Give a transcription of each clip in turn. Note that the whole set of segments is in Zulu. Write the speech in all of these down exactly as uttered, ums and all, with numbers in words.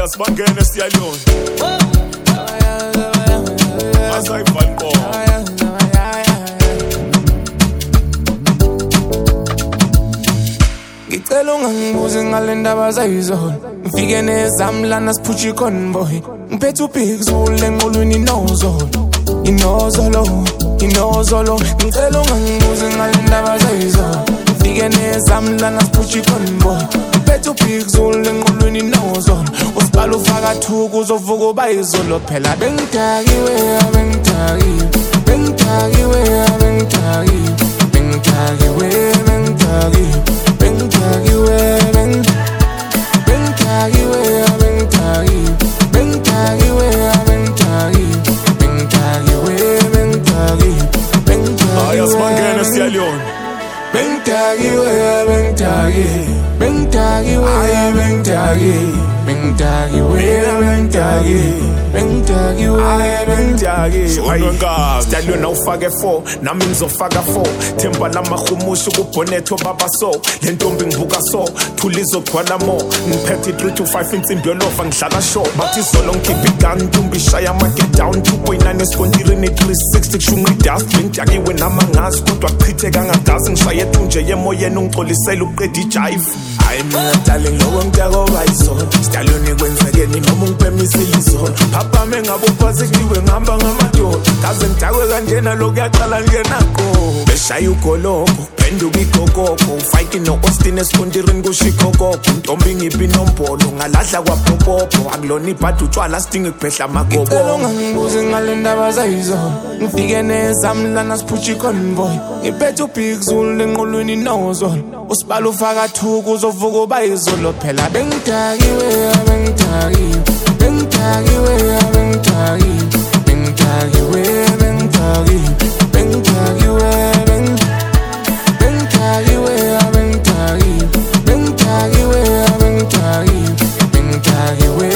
Ayasibangene siyalona Asayifalko Ngicela ungangibuze ngale ndaba zayizona ngifike nezami lana siphutsha iconvoy ngiphethe ubig zulu enqolweni inozolo inozolo inozolo ngicela ungangibuze ngale ndaba zayizona ngifike nezami lana siphutsha iconvoy ngiphethe ubig zulu enqolweni inozolo usibala ufaka thuku uzovuka uba izolo phela bengidakiwe bengidakiwe bengidakiwe bengidakiwe bengidakiwe bengidakiwe Bengtagiwe, beng, bengtagiwe, bengtagiwe, bengtagiwe, bengtagiwe, bengtagiwe, bengtagiwe, bengtagiwe. Ayasibangene siyalona. Bengtagiwe, bengtagiwe, bengtagiwe, bengtagiwe, bengtagiwe, bengtagiwe, bengtagiwe, bengtagiwe. Stallion ufake four, nami ngizofaka four. Themba lamahumusha kubonetho baba so. Le ntombi ngibuka so, thula izogcwala mo. Ngiphethe three to five insimbi yolova ngihlala show. Bathi solo ngikhipha igun, ntombi shaya market down. two point nine eskontirini three sixty kushunga idust. Bengtagiwe nama ngazi kodwa chithe kangadazi ngishaye thunje yemoyeni ungixolisela uqeda ijive. Hayi mina darling lokho ngitako bayizona. Stallion ikwenzekeni noma ungiphemise izona. Papa mengabe uphasikiwe ngihamba ngamadoda. Kaze ngidakwe kanjena lokuyaqala nje nakho. Beshaya ugoloko, phenduka igokoko. Ufike no Austin eskontirini kushikokoko. Ntombi ngiphi nombolo ngalahla kwapopopo. Akulona ibhadi utshwala sidinga kuphehla amagobo. Ngicela ungangibuze ngale ndaba zayizona. Ngifike nezami lana siphutsha iconvoy. Ngiphethe ubig zulu enqolweni inozolo. Usibala ufaka thuku uzovuka uba izolo phela bengidakiwe bengidakiwe bengidakiwe bengidakiwe bengidakiwe bengidakiwe bengidakiwe bengidakiwe bengidakiwe bengidakiwe bengidakiwe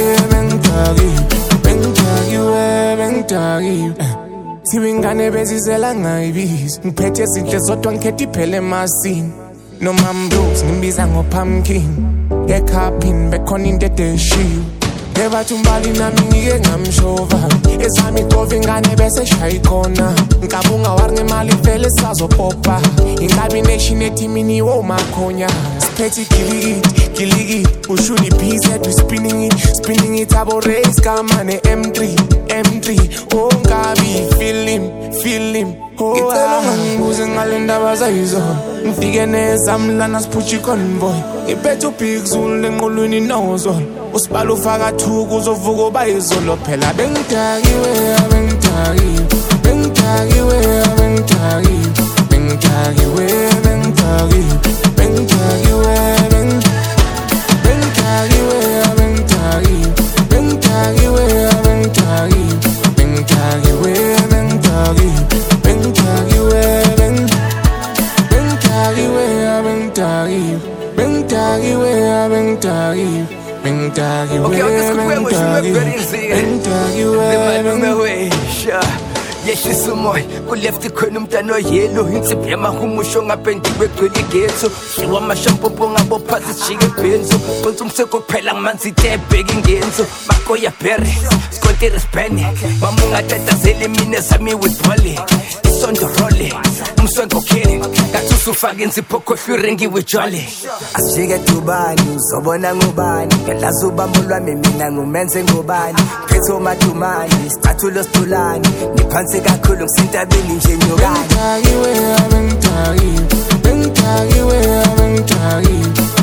bengidakiwe bengidakiwe Sibingane bezizela ngayibizi ngiphethe izinhle zodwa ngikhethe iphele emasini No mam blues, ngimbiza ngo pumpkin Ekhapini, bekhona into edeshiwe Ebathi umbali nami ngike ngamshova Ezami tova ingane bese shayikona Nkabunga war ngemali vele sazopopa Ingabi nation ethi mini wo makhonya Sphethe giligidi, giligidi Ushuni P Z, we spinning it Spinning it, abo race, kamane M three M three, oh ngabi, feel him, feel him Ngicela ungangibuze ngale ndaba zayizona Ngifike nezami lana siphutsha iconvoy Ngiphethe ubig zulu enqolweni inozolo Usibala ufaka thuku uzovuka uba izolo phela bengidakiwe bengidakiwe bengidakiwe bengidakiwe bengidakiwe bengidakiwe bengidakiwe bengidakiwe bengidakiwe bengidakiwe bengidakiwe bengidakiwe bengidakiwe Bengtagiwe, bengtagiwe, bengtagiwe, bengtagiwe, bengtagiwe, bengtagiwe, bengtagiwe, yehlisa umoya kulefti khona umntana oyelo insiphi yamahumusho ngaphendiwe gcwele igetho shiwa amashampopo ngabophazi sijike ibhenzo phonsa umseko kuphela ngamanzi itebheka ingenzo makoya berry skontiri speni mama ungatatazeli mina zami withwale isondo role umswenko kheli ngathi usufake insipho khohlwire ngiwijwale asijike dubani uzobona ngubani ngelazi ubambo lwami mina ngumenze ngubani phethe umadumani isicathulo situlani ngiphansi kakhulu ngisintabeni nje nyokani Bengtagiwe, bengtagiwe, bengtagiwe, bengtagiwe